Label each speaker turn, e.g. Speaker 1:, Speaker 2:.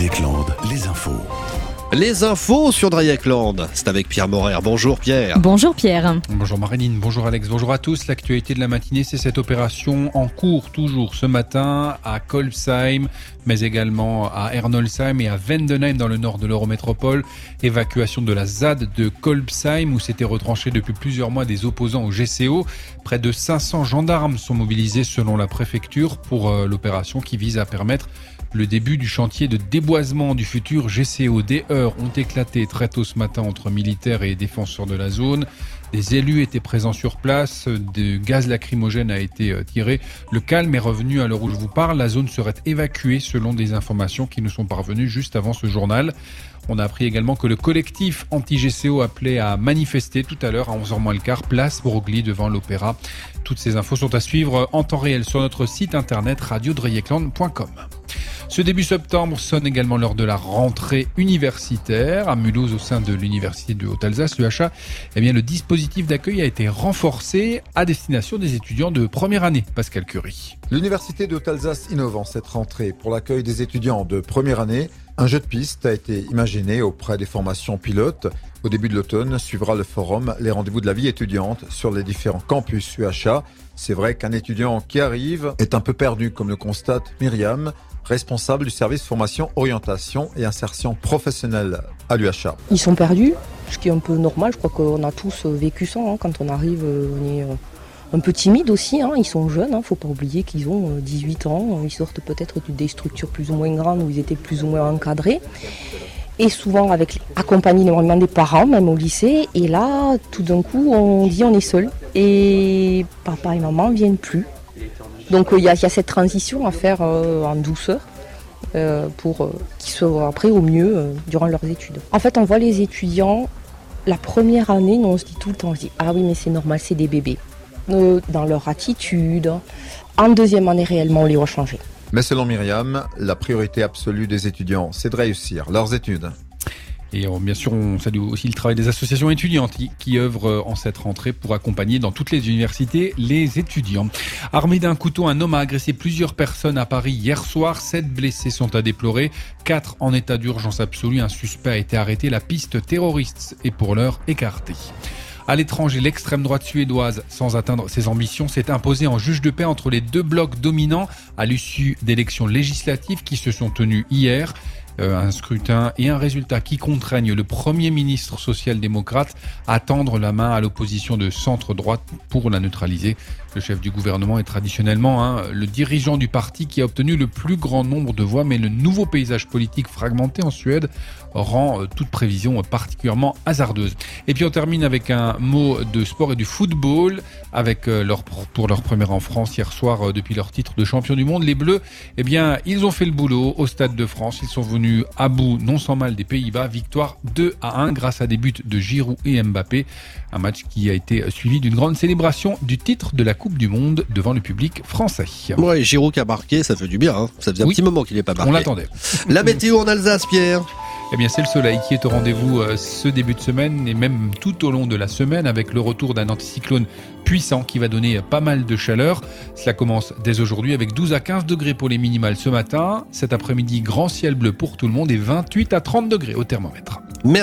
Speaker 1: Dreieckland, les infos.
Speaker 2: Les infos sur Dreieckland, c'est avec Pierre Morer. Bonjour Pierre.
Speaker 3: Bonjour Pierre.
Speaker 4: Bonjour Marilyn, bonjour Alex, bonjour à tous. L'actualité de la matinée, c'est cette opération en cours toujours ce matin à Kolbsheim, mais également à Ernolsheim et à Vendenheim dans le nord de l'Eurométropole. Évacuation de la ZAD de Kolbsheim où s'étaient retranchés depuis plusieurs mois des opposants au GCO. Près de 500 gendarmes sont mobilisés selon la préfecture pour l'opération qui vise à permettre le début du chantier de déboisement du futur GCO. Des heurts ont éclaté très tôt ce matin entre militaires et défenseurs de la zone. Des élus étaient présents sur place, du gaz lacrymogène a été tiré. Le calme est revenu à l'heure où je vous parle. La zone serait évacuée selon des informations qui nous sont parvenues juste avant ce journal. On a appris également que le collectif anti-GCO appelait à manifester tout à l'heure à 11h moins le quart, place Broglie devant l'Opéra. Toutes ces infos sont à suivre en temps réel sur notre site internet radiodreieckland.com. Ce début septembre sonne également l'heure de la rentrée universitaire. À Mulhouse, au sein de l'université de Haute-Alsace, l'UHA, le dispositif d'accueil a été renforcé à destination des étudiants de première année. Pascal Curie.
Speaker 5: L'université de Haute-Alsace innove en cette rentrée. Pour l'accueil des étudiants de première année, un jeu de piste a été imaginé auprès des formations pilotes. Au début de l'automne, suivra le forum Les rendez-vous de la vie étudiante sur les différents campus UHA. C'est vrai qu'un étudiant qui arrive est un peu perdu, comme le constate Myriam, responsable du service formation, orientation et insertion professionnelle à l'UHA.
Speaker 6: Ils sont perdus, ce qui est un peu normal. Je crois qu'on a tous vécu ça. Quand on arrive, on est un peu timide aussi. Ils sont jeunes, il ne faut pas oublier qu'ils ont 18 ans. Ils sortent peut-être des structures plus ou moins grandes où ils étaient plus ou moins encadrés. Et souvent accompagnés énormément des parents, même au lycée. Et là, tout d'un coup, on dit on est seul. Et papa et maman ne viennent plus. Donc il y a cette transition à faire en douceur pour qu'ils soient après au mieux durant leurs études. En fait, on voit les étudiants, la première année, on se dit tout le temps, on se dit ah oui mais c'est normal, c'est des bébés. Dans leur attitude. En deuxième année réellement, on les voit changer.
Speaker 5: Mais selon Myriam, la priorité absolue des étudiants, c'est de réussir leurs études.
Speaker 4: Et bien sûr, on salue aussi le travail des associations étudiantes qui œuvrent en cette rentrée pour accompagner dans toutes les universités les étudiants. Armé d'un couteau, un homme a agressé plusieurs personnes à Paris hier soir. 7 blessés sont à déplorer, 4 en état d'urgence absolue. Un suspect a été arrêté. La piste terroriste est pour l'heure écartée. À l'étranger, l'extrême droite suédoise, sans atteindre ses ambitions, s'est imposée en juge de paix entre les deux blocs dominants à l'issue d'élections législatives qui se sont tenues hier. Un scrutin et un résultat qui contraignent le Premier ministre social-démocrate à tendre la main à l'opposition de centre-droite pour la neutraliser. Le chef du gouvernement est traditionnellement le dirigeant du parti qui a obtenu le plus grand nombre de voix, mais le nouveau paysage politique fragmenté en Suède rend toute prévision particulièrement hasardeuse. Et puis on termine avec un mot de sport et du football avec pour leur première en France hier soir depuis leur titre de champion du monde. Les Bleus, ils ont fait le boulot au Stade de France. Ils sont venus à bout non sans mal des Pays-Bas. Victoire 2-1 grâce à des buts de Giroud et Mbappé. Un match qui a été suivi d'une grande célébration du titre de la Coupe du Monde devant le public français.
Speaker 2: Ouais, Giroud qui a marqué, ça fait du bien. Ça faisait un petit moment qu'il n'est pas marqué.
Speaker 4: On l'attendait.
Speaker 2: La météo en Alsace, Pierre.
Speaker 4: C'est le soleil qui est au rendez-vous ce début de semaine et même tout au long de la semaine avec le retour d'un anticyclone puissant qui va donner pas mal de chaleur. Cela commence dès aujourd'hui avec 12 à 15 degrés pour les minimales ce matin. Cet après-midi, grand ciel bleu pour tout le monde et 28 à 30 degrés au thermomètre.